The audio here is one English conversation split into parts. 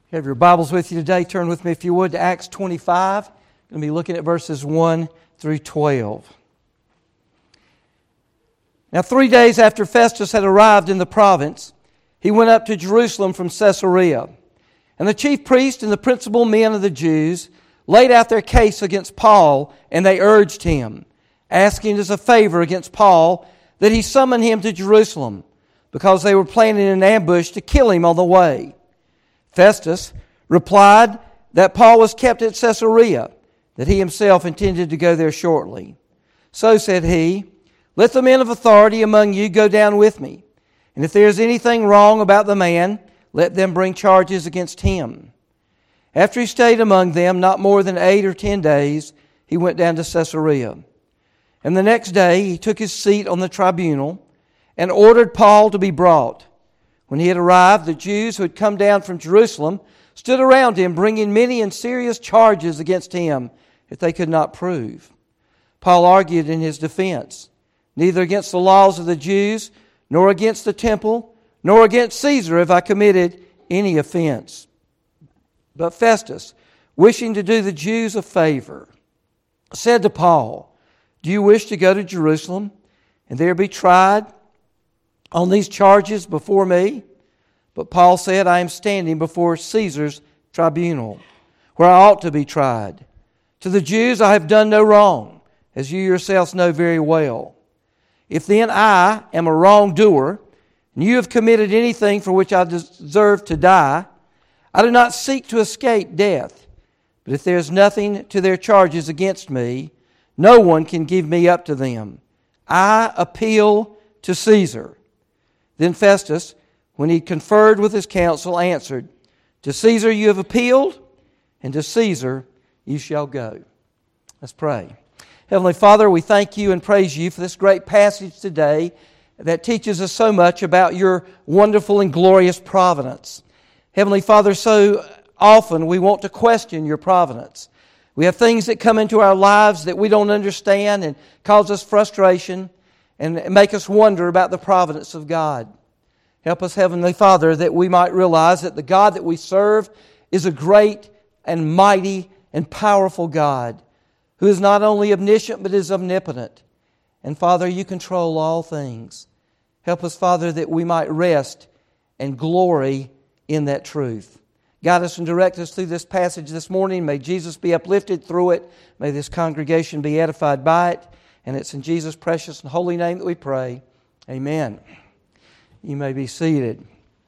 You have your Bibles with you today. Turn with me, if you would, to Acts 25. I'm going to be looking at verses 1 through 12. Now, 3 days after Festus had arrived in the province, he went up to Jerusalem from Caesarea. And the chief priest and the principal men of the Jews laid out their case against Paul, and they urged him, asking as a favor against Paul that he summon him to Jerusalem, because they were planning an ambush to kill him on the way. Festus replied that Paul was kept at Caesarea, that he himself intended to go there shortly. So said he, "Let the men of authority among you go down with me, and if there is anything wrong about the man, let them bring charges against him." After he stayed among them not more than 8 or 10 days, he went down to Caesarea. And the next day he took his seat on the tribunal and ordered Paul to be brought. When he had arrived, the Jews who had come down from Jerusalem stood around him, bringing many and serious charges against him that they could not prove. Paul argued in his defense, "Neither against the laws of the Jews, nor against the temple, nor against Caesar have I committed any offense." But Festus, wishing to do the Jews a favor, said to Paul, "Do you wish to go to Jerusalem and there be tried on these charges before me?" But Paul said, "I am standing before Caesar's tribunal, where I ought to be tried. To the Jews I have done no wrong, as you yourselves know very well. If then I am a wrongdoer, and you have committed anything for which I deserve to die, I do not seek to escape death. But if there is nothing to their charges against me, no one can give me up to them. I appeal to Caesar." Then Festus, when he conferred with his council, answered, "To Caesar you have appealed, and to Caesar you shall go." Let's pray. Heavenly Father, we thank you and praise you for this great passage today that teaches us so much about your wonderful and glorious providence. Heavenly Father, so often we want to question your providence. We have things that come into our lives that we don't understand and cause us frustration and make us wonder about the providence of God. Help us, Heavenly Father, that we might realize that the God that we serve is a great and mighty and powerful God who is not only omniscient but is omnipotent. And Father, you control all things. Help us, Father, that we might rest and glory in that truth. Guide us and direct us through this passage this morning. May Jesus be uplifted through it. May this congregation be edified by it. And it's in Jesus' precious and holy name that we pray. Amen. You may be seated.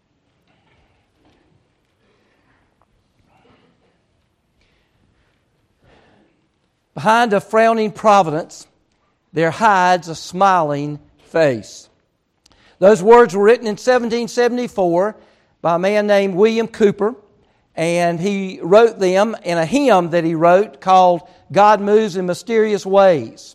Behind a frowning providence, there hides a smiling face. Those words were written in 1774 by a man named William Cowper, and he wrote them in a hymn that he wrote called "God Moves in Mysterious Ways."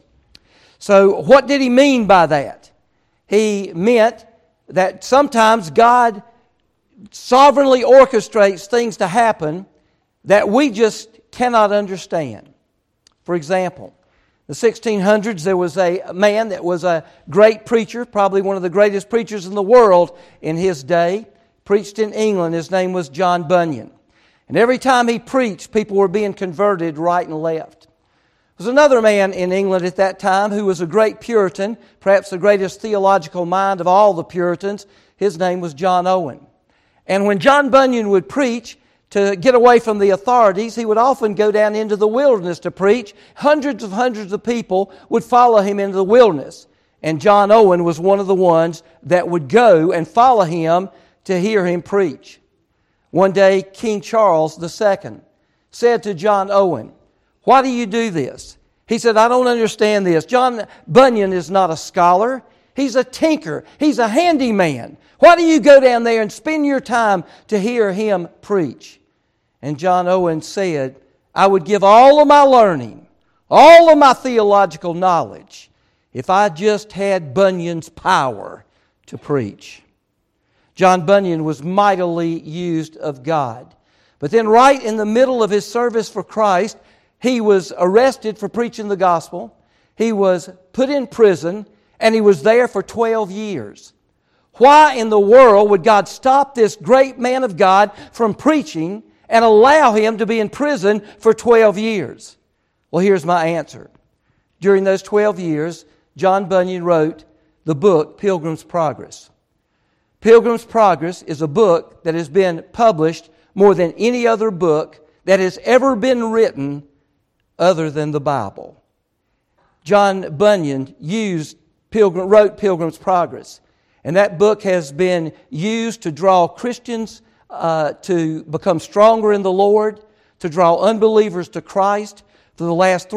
So what did he mean by that? He meant that sometimes God sovereignly orchestrates things to happen that we just cannot understand. For example, in the 1600s, there was a man that was a great preacher, probably one of the greatest preachers in the world in his day, preached in England. His name was John Bunyan. And every time he preached, people were being converted right and left. There was another man in England at that time who was a great Puritan, perhaps the greatest theological mind of all the Puritans. His name was John Owen. And when John Bunyan would preach, to get away from the authorities, he would often go down into the wilderness to preach. Hundreds of people would follow him into the wilderness. And John Owen was one of the ones that would go and follow him to hear him preach. One day, King Charles II said to John Owen, "Why do you do this?" He said, "I don't understand this. John Bunyan is not a scholar. He's a tinker. He's a handyman. Why do you go down there and spend your time to hear him preach?" And John Owen said, "I would give all of my learning, all of my theological knowledge, if I just had Bunyan's power to preach." John Bunyan was mightily used of God. But then right in the middle of his service for Christ, he was arrested for preaching the gospel. He was put in prison, and he was there for 12 years. Why in the world would God stop this great man of God from preaching and allow him to be in prison for 12 years? Well, here's my answer. During those 12 years, John Bunyan wrote the book Pilgrim's Progress. Pilgrim's Progress is a book that has been published more than any other book that has ever been written other than the Bible. John Bunyan wrote Pilgrim's Progress, and that book has been used to draw Christians to become stronger in the Lord, to draw unbelievers to Christ for the last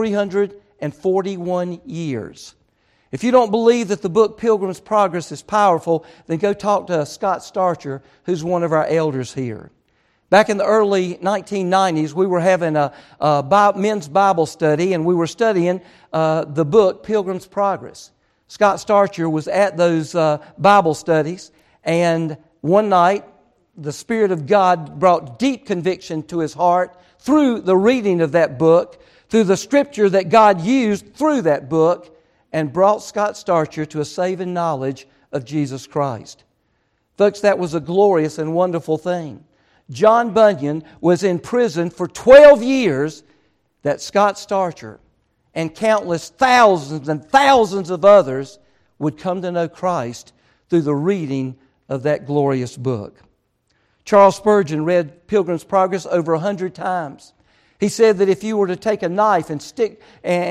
341 years. If you don't believe that the book Pilgrim's Progress is powerful, then go talk to Scott Starcher, who's one of our elders here. Back in the early 1990s, we were having a men's Bible study, and we were studying the book Pilgrim's Progress. Scott Starcher was at those Bible studies, and one night, the Spirit of God brought deep conviction to his heart through the reading of that book, through the Scripture that God used through that book, and brought Scott Starcher to a saving knowledge of Jesus Christ. Folks, that was a glorious and wonderful thing. John Bunyan was in prison for 12 years that Scott Starcher and countless thousands and thousands of others would come to know Christ through the reading of that glorious book. Charles Spurgeon read Pilgrim's Progress over 100 times. He said that if you were to take a knife and stick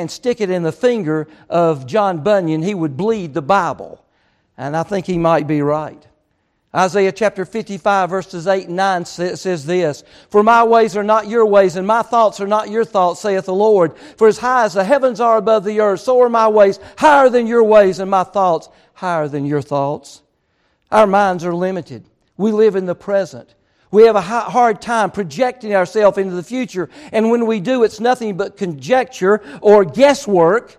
it in the finger of John Bunyan, he would bleed the Bible. And I think he might be right. Isaiah chapter 55 verses 8 and 9 says this, "For my ways are not your ways, and my thoughts are not your thoughts, saith the Lord. For as high as the heavens are above the earth, so are my ways higher than your ways, and my thoughts higher than your thoughts." Our minds are limited. We live in the present. We have a hard time projecting ourselves into the future, and when we do, it's nothing but conjecture or guesswork.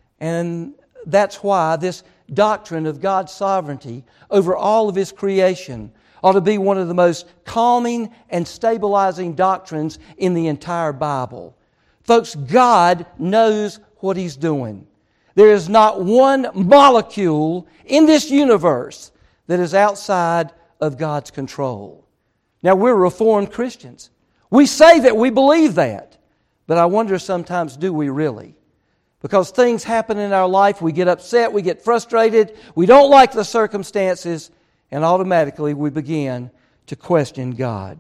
And that's why this doctrine of God's sovereignty over all of His creation ought to be one of the most calming and stabilizing doctrines in the entire Bible. Folks, God knows what He's doing. There is not one molecule in this universe that is outside of God's control. Now, we're Reformed Christians. We say that we believe that, but I wonder sometimes, do we really? Because things happen in our life, we get upset, we get frustrated, we don't like the circumstances, and automatically we begin to question God.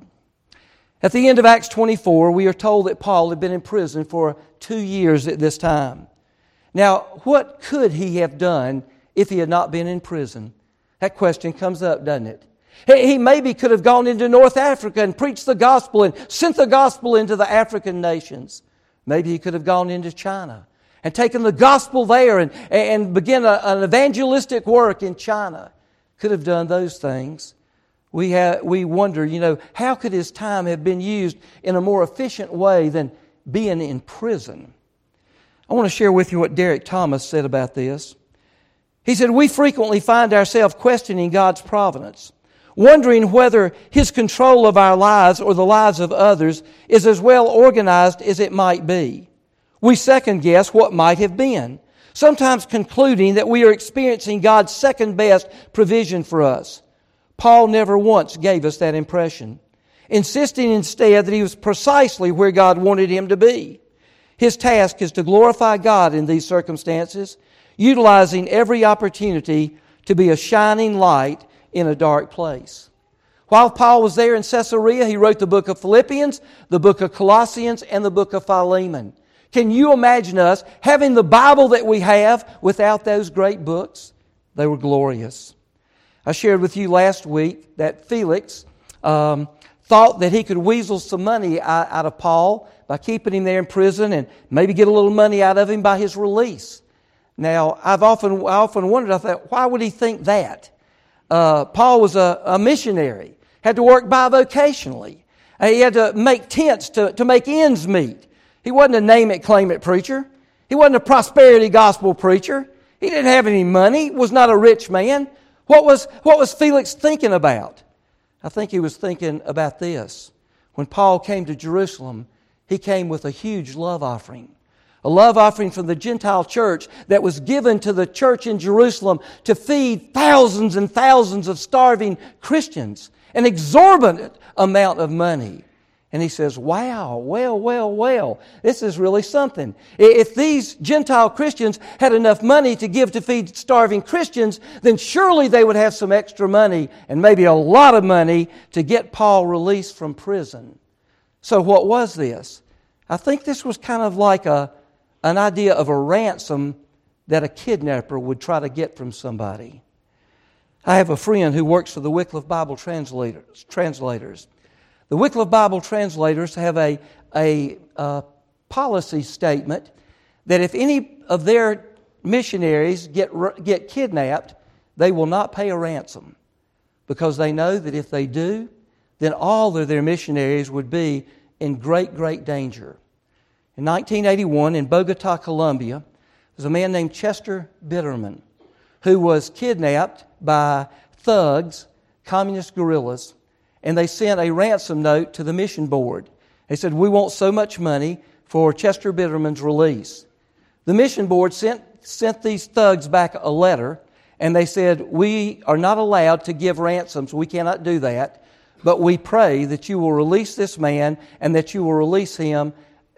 At the end of Acts 24, we are told that Paul had been in prison for 2 years at this time. Now, what could he have done if he had not been in prison? That question comes up, doesn't it? He maybe could have gone into North Africa and preached the gospel and sent the gospel into the African nations. Maybe he could have gone into China and taken the gospel there and begin an evangelistic work in China. Could have done those things. We wonder, how could his time have been used in a more efficient way than being in prison? I want to share with you what Derek Thomas said about this. He said, "We frequently find ourselves questioning God's providence, wondering whether His control of our lives or the lives of others is as well organized as it might be. We second guess what might have been, sometimes concluding that we are experiencing God's second best provision for us. Paul never once gave us that impression, insisting instead that he was precisely where God wanted him to be. His task is to glorify God in these circumstances, utilizing every opportunity to be a shining light in a dark place." While Paul was there in Caesarea, he wrote the book of Philippians, the book of Colossians, and the book of Philemon. Can you imagine us having the Bible that we have without those great books? They were glorious. I shared with you last week that Felix thought that he could weasel some money out of Paul by keeping him there in prison and maybe get a little money out of him by his release. Now, I often wondered, I thought, why would he think that? Paul was a missionary, had to work bivocationally. He had to make tents to make ends meet. He wasn't a name-it, claim-it preacher. He wasn't a prosperity gospel preacher. He didn't have any money, was not a rich man. What was Felix thinking about? I think he was thinking about this. When Paul came to Jerusalem, he came with a huge love offering. A love offering from the Gentile church that was given to the church in Jerusalem to feed thousands and thousands of starving Christians. An exorbitant amount of money. And he says, wow, well, this is really something. If these Gentile Christians had enough money to give to feed starving Christians, then surely they would have some extra money, and maybe a lot of money, to get Paul released from prison. So what was this? I think this was kind of like an idea of a ransom that a kidnapper would try to get from somebody. I have a friend who works for the Wycliffe Bible Translators. The Wycliffe Bible Translators have a policy statement that if any of their missionaries get kidnapped, they will not pay a ransom, because they know that if they do, then all of their missionaries would be in great, great danger. In 1981, in Bogota, Colombia, there was a man named Chester Bitterman who was kidnapped by thugs, communist guerrillas, and they sent a ransom note to the mission board. They said, we want so much money for Chester Bitterman's release. The mission board sent these thugs back a letter, and they said, we are not allowed to give ransoms. We cannot do that. But we pray that you will release this man and that you will release him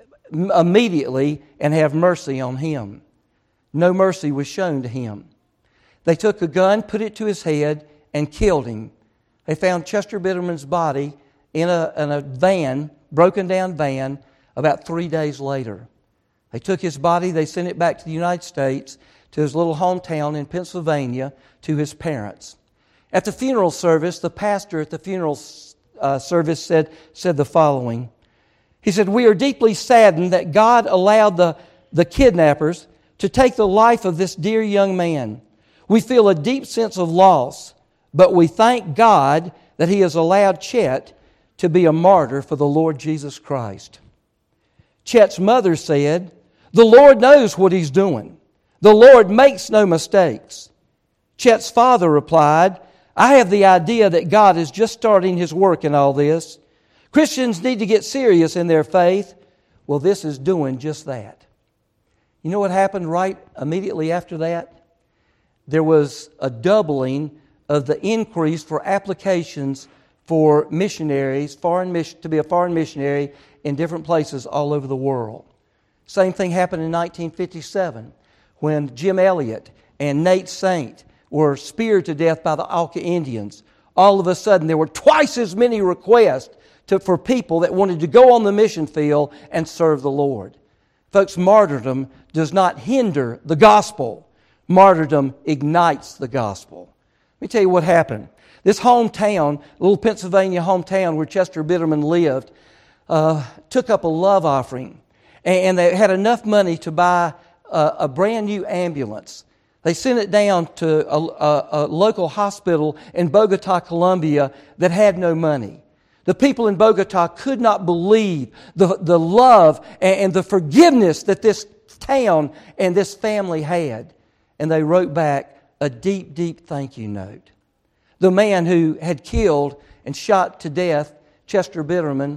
immediately and have mercy on him. No mercy was shown to him. They took a gun, put it to his head, and killed him. They found Chester Bitterman's body in a van, broken down van, about 3 days later. They took his body, they sent it back to the United States, to his little hometown in Pennsylvania, to his parents. At the funeral service, the pastor at the funeral service said the following. He said, we are deeply saddened that God allowed the kidnappers to take the life of this dear young man. We feel a deep sense of loss, but we thank God that He has allowed Chet to be a martyr for the Lord Jesus Christ. Chet's mother said, the Lord knows what He's doing. The Lord makes no mistakes. Chet's father replied, I have the idea that God is just starting His work in all this. Christians need to get serious in their faith. Well, this is doing just that. You know what happened right immediately after that? There was a doubling of the increase for applications for missionaries, to be a foreign missionary in different places all over the world. Same thing happened in 1957 when Jim Elliot and Nate Saint were speared to death by the Auca Indians. All of a sudden, there were twice as many requests for people that wanted to go on the mission field and serve the Lord. Folks, martyrdom does not hinder the gospel. Martyrdom ignites the gospel. Let me tell you what happened. This hometown, little Pennsylvania hometown where Chester Bitterman lived, took up a love offering. And they had enough money to buy a brand new ambulance. They sent it down to a local hospital in Bogota, Colombia that had no money. The people in Bogota could not believe the love and the forgiveness that this town and this family had. And they wrote back a deep, deep thank you note. The man who had killed and shot to death Chester Bitterman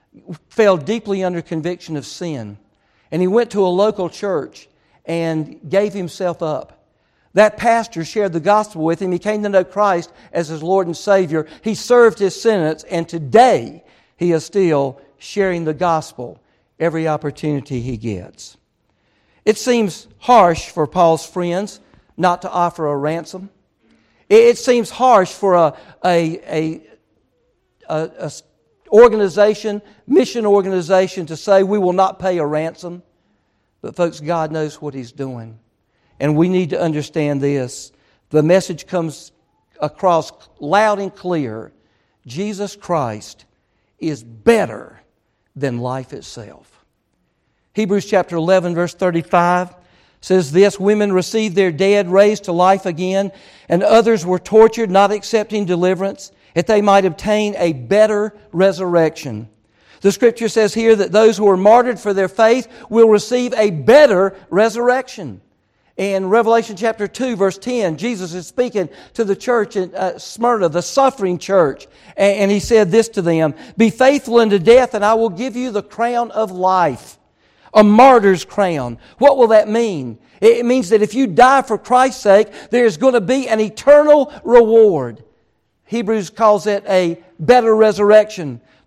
fell deeply under conviction of sin. And he went to a local church and gave himself up. That pastor shared the gospel with him. He came to know Christ as his Lord and Savior. He served his sentence, and today he is still sharing the gospel every opportunity he gets. It seems harsh for Paul's friends not to offer a ransom. It seems harsh for a organization, mission organization, to say we will not pay a ransom. But folks, God knows what He's doing. And we need to understand this. The message comes across loud and clear. Jesus Christ is better than life itself. Hebrews chapter 11, verse 35 says this, women received their dead raised to life again, and others were tortured, not accepting deliverance, that they might obtain a better resurrection. The Scripture says here that those who are martyred for their faith will receive a better resurrection. In Revelation chapter 2, verse 10, Jesus is speaking to the church in Smyrna, the suffering church, and He said this to them, be faithful unto death, and I will give you the crown of life. A martyr's crown. What will that mean? It means that if you die for Christ's sake, there's going to be an eternal reward. Hebrews calls it a better resurrection.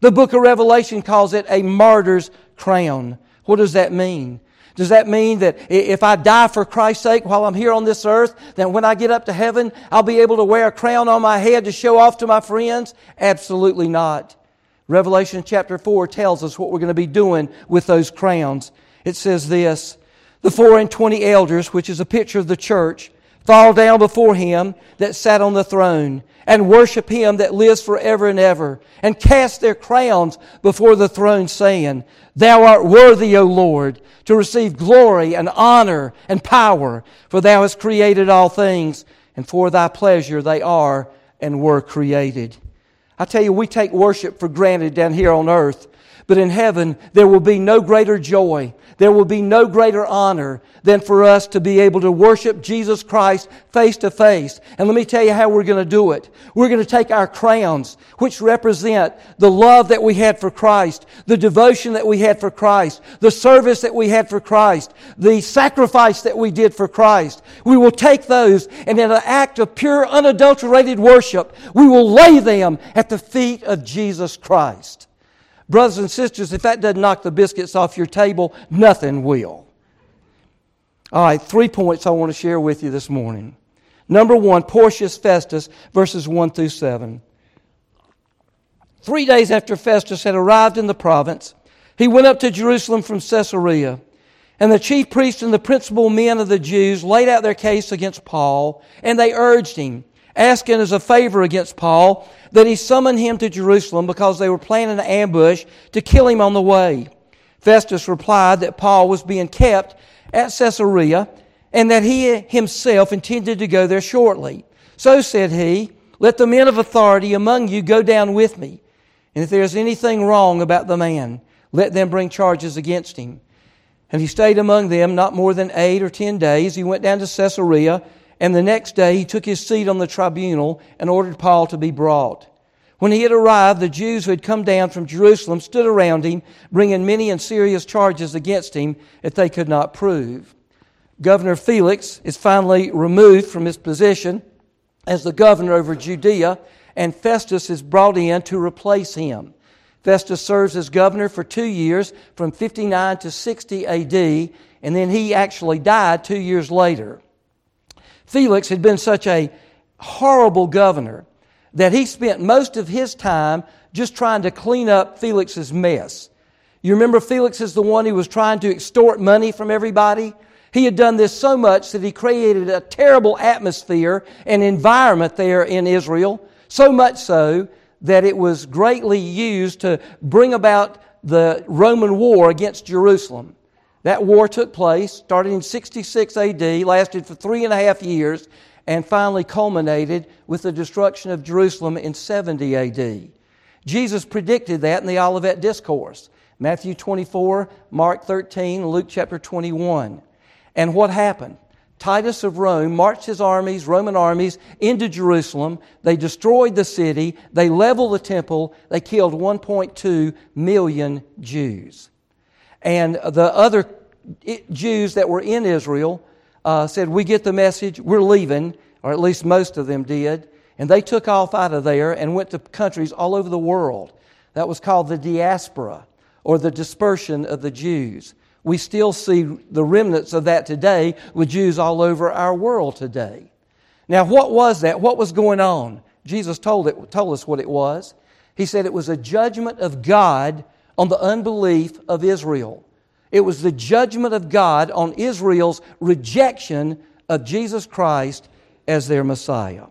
The book of Revelation calls it a martyr's crown. What does that mean? Does that mean that if I die for Christ's sake while I'm here on this earth, then when I get up to heaven, I'll be able to wear a crown on my head to show off to my friends? Absolutely not. Revelation chapter 4 tells us what we're going to be doing with those crowns. It says this, the 24 elders, which is a picture of the church, fall down before Him that sat on the throne and worship Him that lives forever and ever, and cast their crowns before the throne, saying, Thou art worthy, O Lord, to receive glory and honor and power, for Thou hast created all things, and for Thy pleasure they are and were created. I tell you, we take worship for granted down here on earth, but in heaven there will be no greater joy, there will be no greater honor than for us to be able to worship Jesus Christ face to face. And let me tell you how we're going to do it. We're going to take our crowns, which represent the love that we had for Christ, the devotion that we had for Christ, the service that we had for Christ, the sacrifice that we did for Christ. We will take those, and in an act of pure, unadulterated worship, we will lay them at the feet of Jesus Christ. Brothers and sisters, if that doesn't knock the biscuits off your table, nothing will. All right, 3 points I want to share with you this morning. Number 1, Porcius Festus, verses 1 through 7. 3 days after Festus had arrived in the province, he went up to Jerusalem from Caesarea. And the chief priests and the principal men of the Jews laid out their case against Paul, and they urged him, asking as a favor against Paul that he summon him to Jerusalem because they were planning an ambush to kill him on the way. Festus replied that Paul was being kept at Caesarea and that he himself intended to go there shortly. So said he, let the men of authority among you go down with me. And if there is anything wrong about the man, let them bring charges against him. And he stayed among them not more than 8 or 10 days. He went down to Caesarea, and the next day he took his seat on the tribunal and ordered Paul to be brought. When he had arrived, the Jews who had come down from Jerusalem stood around him, bringing many and serious charges against him that they could not prove. Governor Felix is finally removed from his position as the governor over Judea, and Festus is brought in to replace him. Festus serves as governor for 2 years, from 59 to 60 AD, and then he actually died 2 years later. Felix had been such a horrible governor that he spent most of his time just trying to clean up Felix's mess. You remember Felix is the one who was trying to extort money from everybody? He had done this so much that he created a terrible atmosphere and environment there in Israel, so much so that it was greatly used to bring about the Roman war against Jerusalem. That war took place, started in 66 AD, lasted for 3.5 years, and finally culminated with the destruction of Jerusalem in 70 AD. Jesus predicted that in the Olivet Discourse, Matthew 24, Mark 13, Luke chapter 21. And what happened? Titus of Rome marched his armies, Roman armies, into Jerusalem. They destroyed the city. They leveled the temple. They killed 1.2 million Jews. And the other Jews that were in Israel said, we get the message, we're leaving, or at least most of them did. And they took off out of there and went to countries all over the world. That was called the diaspora, or the dispersion of the Jews. We still see the remnants of that today with Jews all over our world today. Now, what was that? What was going on? Jesus told us what it was. He said it was a judgment of God on the unbelief of Israel. It was the judgment of God on Israel's rejection of Jesus Christ as their Messiah.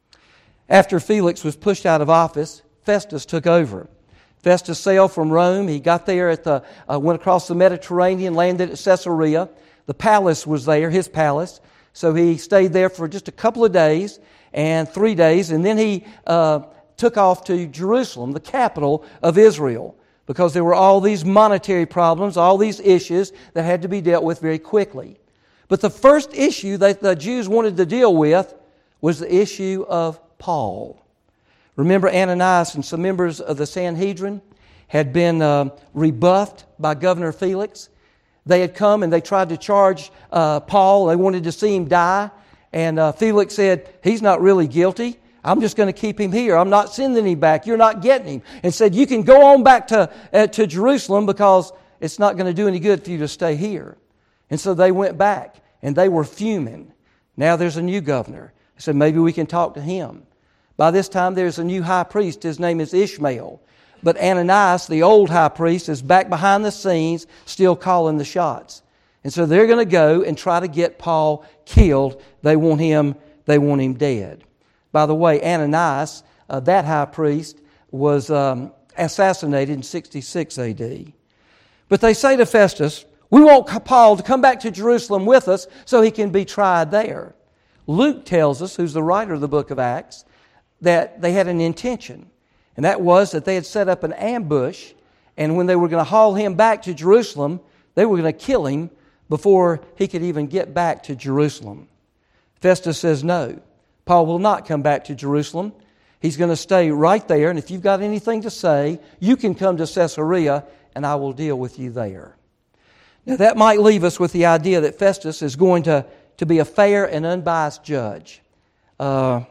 After Felix was pushed out of office, Festus took over. Festus sailed from Rome. He got there went across the Mediterranean, landed at Caesarea. The palace was there, his palace. So he stayed there for just a couple of days and 3 days. And then he took off to Jerusalem, the capital of Israel, because there were all these monetary problems, all these issues that had to be dealt with very quickly. But the first issue that the Jews wanted to deal with was the issue of Paul. Remember, Ananias and some members of the Sanhedrin had been rebuffed by Governor Felix. They had come and they tried to charge Paul. They wanted to see him die. And Felix said, he's not really guilty. I'm just going to keep him here. I'm not sending him back. You're not getting him. And said, you can go on back to Jerusalem because it's not going to do any good for you to stay here. And so they went back, and they were fuming. Now there's a new governor. They said, maybe we can talk to him. By this time, there's a new high priest. His name is Ishmael. But Ananias, the old high priest, is back behind the scenes, still calling the shots. And so they're going to go and try to get Paul killed. They want him dead. By the way, Ananias, that high priest, was assassinated in 66 A.D. But they say to Festus, we want Paul to come back to Jerusalem with us so he can be tried there. Luke tells us, who's the writer of the book of Acts, that they had an intention. And that was that they had set up an ambush, and when they were going to haul him back to Jerusalem, they were going to kill him before he could even get back to Jerusalem. Festus says no. Paul will not come back to Jerusalem. He's going to stay right there, and if you've got anything to say, you can come to Caesarea, and I will deal with you there. Now that might leave us with the idea that Festus is going to be a fair and unbiased judge. That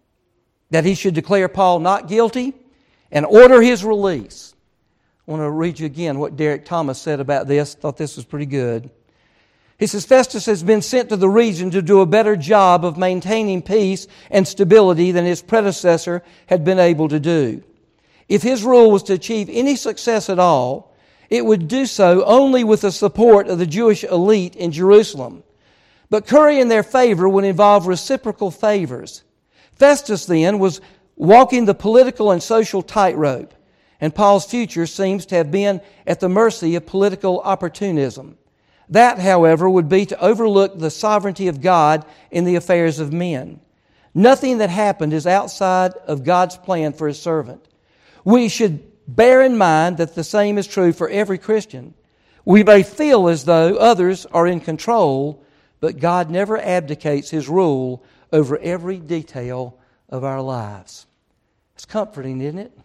he should declare Paul not guilty and order his release. I want to read you again what Derek Thomas said about this. I thought this was pretty good. He says, Festus has been sent to the region to do a better job of maintaining peace and stability than his predecessor had been able to do. If his rule was to achieve any success at all, it would do so only with the support of the Jewish elite in Jerusalem. But currying their favor would involve reciprocal favors. Festus then was walking the political and social tightrope, and Paul's future seems to have been at the mercy of political opportunism. That, however, would be to overlook the sovereignty of God in the affairs of men. Nothing that happened is outside of God's plan for His servant. We should bear in mind that the same is true for every Christian. We may feel as though others are in control, but God never abdicates His rule over every detail of our lives. It's comforting, isn't it?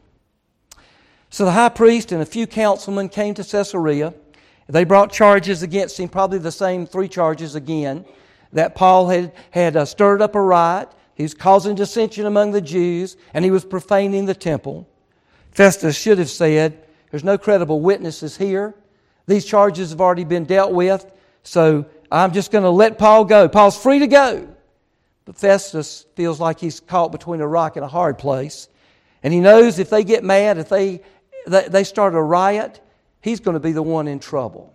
So the high priest and a few councilmen came to Caesarea. They brought charges against him, probably the same 3 charges again, that Paul had stirred up a riot, he was causing dissension among the Jews, and he was profaning the temple. Festus should have said, there's no credible witnesses here. These charges have already been dealt with, so I'm just going to let Paul go. Paul's free to go. But Festus feels like he's caught between a rock and a hard place. And he knows if they get mad, if they start a riot, he's going to be the one in trouble.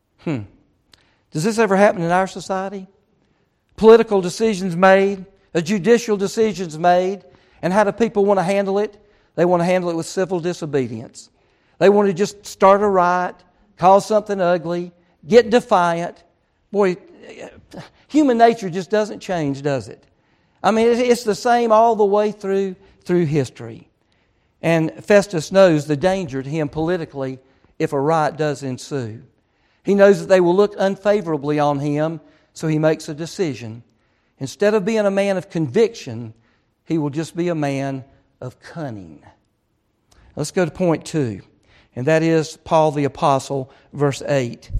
Does this ever happen in our society? Political decisions made, judicial decisions made, and how do people want to handle it? They want to handle it with civil disobedience. They want to just start a riot, cause something ugly, get defiant. Boy, human nature just doesn't change, does it? I mean, it's the same all the way through history. And Festus knows the danger to him politically if a riot does ensue. He knows that they will look unfavorably on him, so he makes a decision. Instead of being a man of conviction, he will just be a man of cunning. Let's go to point 2, and that is Paul the Apostle, verse 8.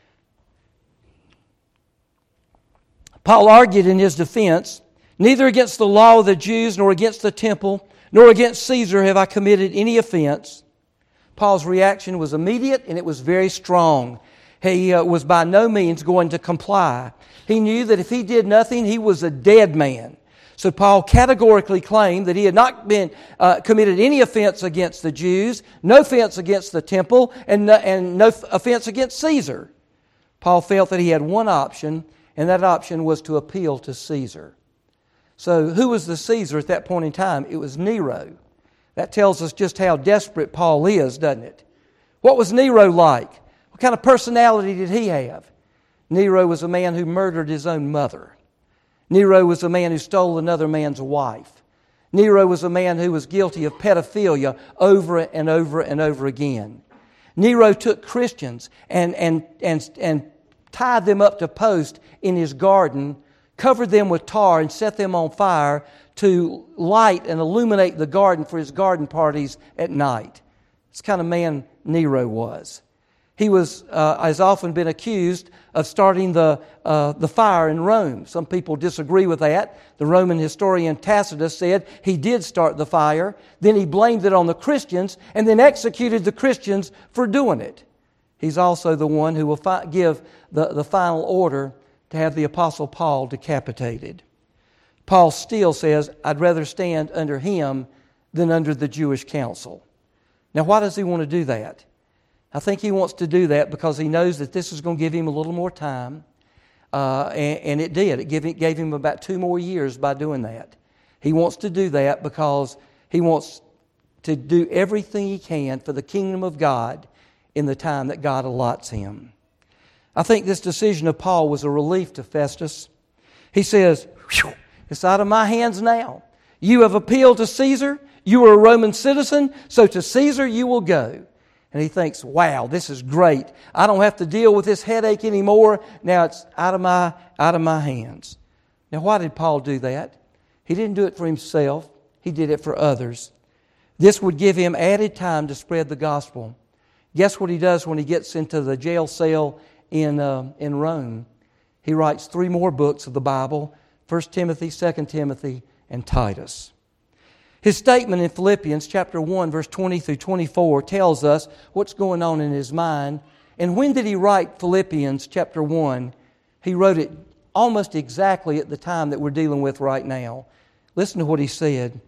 Paul argued in his defense, neither against the law of the Jews, nor against the temple, nor against Caesar have I committed any offense. Paul's reaction was immediate and it was very strong. He was by no means going to comply. He knew that if he did nothing, he was a dead man. So Paul categorically claimed that he had not been committed any offense against the Jews, no offense against the temple, and no offense against Caesar. Paul felt that he had one option, and that option was to appeal to Caesar. So who was the Caesar at that point in time? It was Nero. That tells us just how desperate Paul is, doesn't it? What was Nero like? What kind of personality did he have? Nero was a man who murdered his own mother. Nero was a man who stole another man's wife. Nero was a man who was guilty of pedophilia over and over and over again. Nero took Christians and tied them up to posts in his garden, covered them with tar and set them on fire to light and illuminate the garden for his garden parties at night. It's the kind of man Nero was. He has often been accused of starting the fire in Rome. Some people disagree with that. The Roman historian Tacitus said he did start the fire, then he blamed it on the Christians, and then executed the Christians for doing it. He's also the one who will give the final order to have the Apostle Paul decapitated. Paul still says, I'd rather stand under him than under the Jewish council. Now, why does he want to do that? I think he wants to do that because he knows that this is going to give him a little more time. And it did. It gave him about 2 more years by doing that. He wants to do that because he wants to do everything he can for the kingdom of God in the time that God allots him. I think this decision of Paul was a relief to Festus. He says, it's out of my hands now. You have appealed to Caesar. You are a Roman citizen, so to Caesar you will go. And he thinks, wow, this is great. I don't have to deal with this headache anymore. Now it's out of my hands. Now, why did Paul do that? He didn't do it for himself. He did it for others. This would give him added time to spread the gospel. Guess what he does when he gets into the jail cell in Rome? He writes 3 more books of the Bible, 1 Timothy, 2 Timothy, and Titus. His statement in Philippians chapter 1, verse 20 through 24 tells us what's going on in his mind. And when did he write Philippians chapter 1? He wrote it almost exactly at the time that we're dealing with right now. Listen to what he said.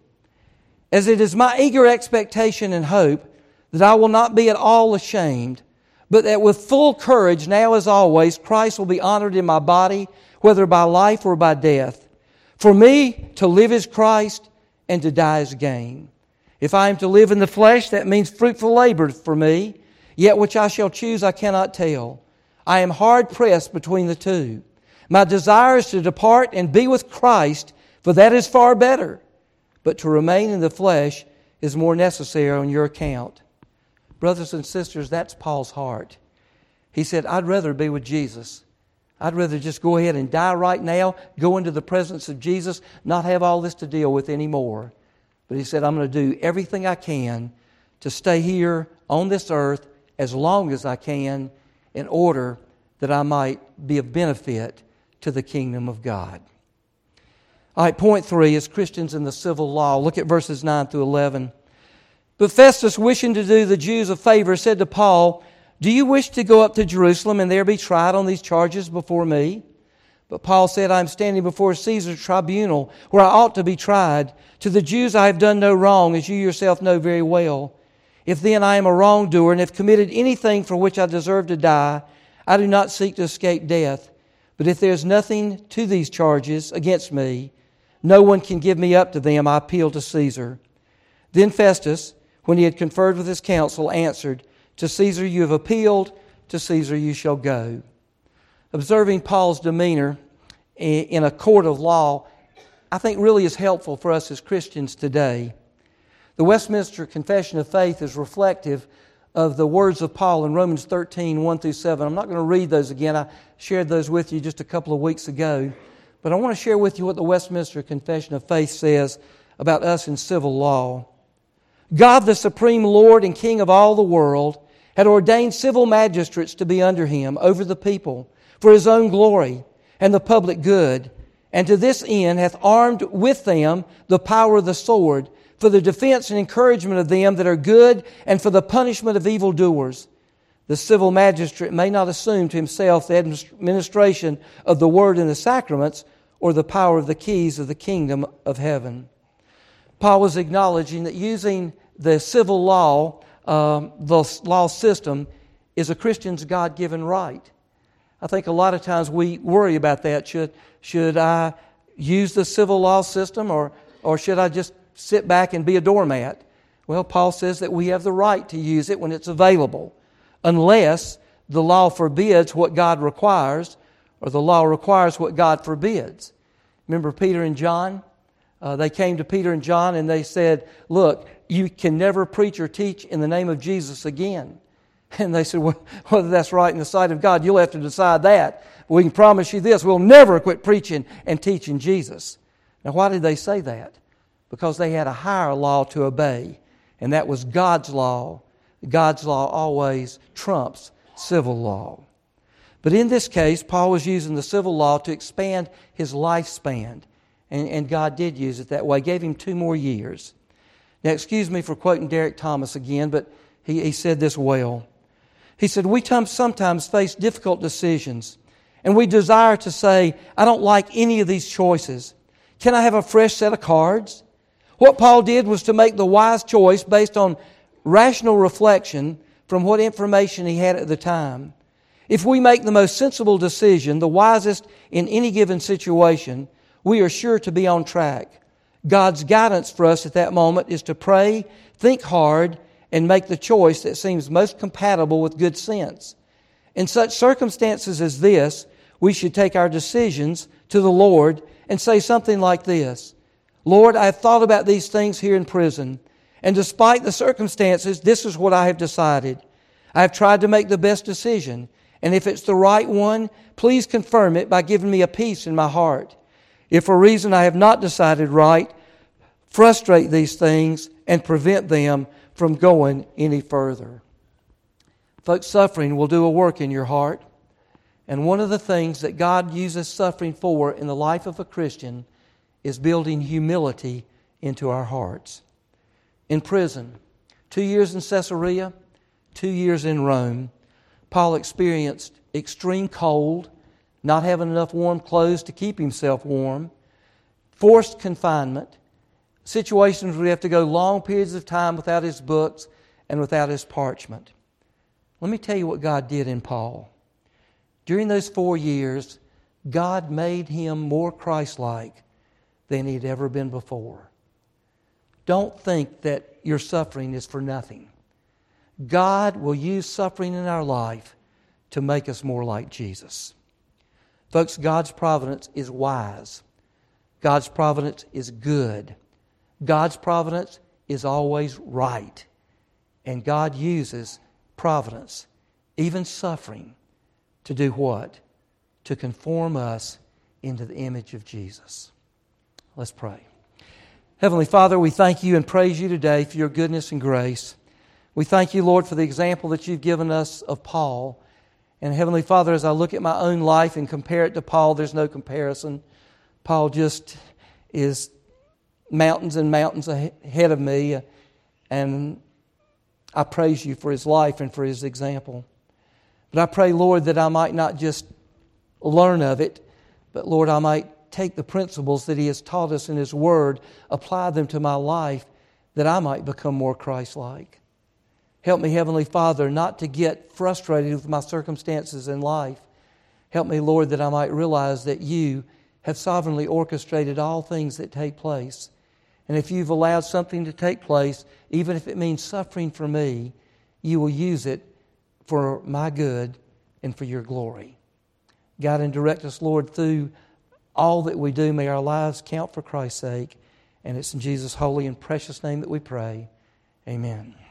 As it is my eager expectation and hope that I will not be at all ashamed, but that with full courage, now as always, Christ will be honored in my body, whether by life or by death. For me, to live is Christ, and to die is gain. If I am to live in the flesh, that means fruitful labor for me, yet which I shall choose I cannot tell. I am hard pressed between the two. My desire is to depart and be with Christ, for that is far better. But to remain in the flesh is more necessary on your account. Brothers and sisters, that's Paul's heart. He said, I'd rather be with Jesus. I'd rather just go ahead and die right now, go into the presence of Jesus, not have all this to deal with anymore. But he said, I'm going to do everything I can to stay here on this earth as long as I can in order that I might be of benefit to the kingdom of God. All right, point 3 is Christians in the civil law. Look at verses 9 through 11. But Festus, wishing to do the Jews a favor, said to Paul, do you wish to go up to Jerusalem and there be tried on these charges before me? But Paul said, I am standing before Caesar's tribunal where I ought to be tried. To the Jews I have done no wrong, as you yourself know very well. If then I am a wrongdoer and have committed anything for which I deserve to die, I do not seek to escape death. But if there is nothing to these charges against me, no one can give me up to them. I appeal to Caesar. Then Festus, when he had conferred with his council, answered, to Caesar you have appealed, to Caesar you shall go. Observing Paul's demeanor in a court of law, I think really is helpful for us as Christians today. The Westminster Confession of Faith is reflective of the words of Paul in Romans 13, 1 through 7. I'm not going to read those again. I shared those with you just a couple of weeks ago. But I want to share with you what the Westminster Confession of Faith says about us in civil law. God, the supreme Lord and King of all the world, had ordained civil magistrates to be under him over the people for his own glory and the public good, and to this end hath armed with them the power of the sword for the defense and encouragement of them that are good and for the punishment of evildoers. The civil magistrate may not assume to himself the administration of the word and the sacraments or the power of the keys of the kingdom of heaven. Paul was acknowledging that using the civil law, the law system, is a Christian's God-given right. I think a lot of times we worry about that. Should I use the civil law system or should I just sit back and be a doormat? Well, Paul says that we have the right to use it when it's available, unless the law forbids what God requires or the law requires what God forbids. Remember Peter and John? They came to Peter and John and they said, look, you can never preach or teach in the name of Jesus again. And they said, well, whether that's right in the sight of God, you'll have to decide that. We can promise you this, we'll never quit preaching and teaching Jesus. Now, why did they say that? Because they had a higher law to obey, and that was God's law. God's law always trumps civil law. But in this case, Paul was using the civil law to expand his lifespan. And God did use it that way. Gave him 2 more years. Now, excuse me for quoting Derek Thomas again, but he said this well. He said, we sometimes face difficult decisions, and we desire to say, I don't like any of these choices. Can I have a fresh set of cards? What Paul did was to make the wise choice based on rational reflection from what information he had at the time. If we make the most sensible decision, the wisest in any given situation, we are sure to be on track. God's guidance for us at that moment is to pray, think hard, and make the choice that seems most compatible with good sense. In such circumstances as this, we should take our decisions to the Lord and say something like this: Lord, I have thought about these things here in prison, and despite the circumstances, this is what I have decided. I have tried to make the best decision, and if it's the right one, please confirm it by giving me a peace in my heart. If for a reason I have not decided right, frustrate these things and prevent them from going any further. Folks, suffering will do a work in your heart. And one of the things that God uses suffering for in the life of a Christian is building humility into our hearts. In prison, 2 years in Caesarea, 2 years in Rome, Paul experienced extreme cold, not having enough warm clothes to keep himself warm, forced confinement, situations where he have to go long periods of time without his books and without his parchment. Let me tell you what God did in Paul. During those 4 years, God made him more Christ-like than he had ever been before. Don't think that your suffering is for nothing. God will use suffering in our life to make us more like Jesus. Folks, God's providence is wise. God's providence is good. God's providence is always right. And God uses providence, even suffering, to do what? To conform us into the image of Jesus. Let's pray. Heavenly Father, we thank you and praise you today for your goodness and grace. We thank you, Lord, for the example that you've given us of Paul. And Heavenly Father, as I look at my own life and compare it to Paul, there's no comparison. Paul just is mountains and mountains ahead of me. And I praise you for his life and for his example. But I pray, Lord, that I might not just learn of it, but Lord, I might take the principles that he has taught us in his word, apply them to my life, that I might become more Christ-like. Help me, Heavenly Father, not to get frustrated with my circumstances in life. Help me, Lord, that I might realize that you have sovereignly orchestrated all things that take place. And if you've allowed something to take place, even if it means suffering for me, you will use it for my good and for your glory. Guide and direct us, Lord, through all that we do. May our lives count for Christ's sake. And it's in Jesus' holy and precious name that we pray. Amen.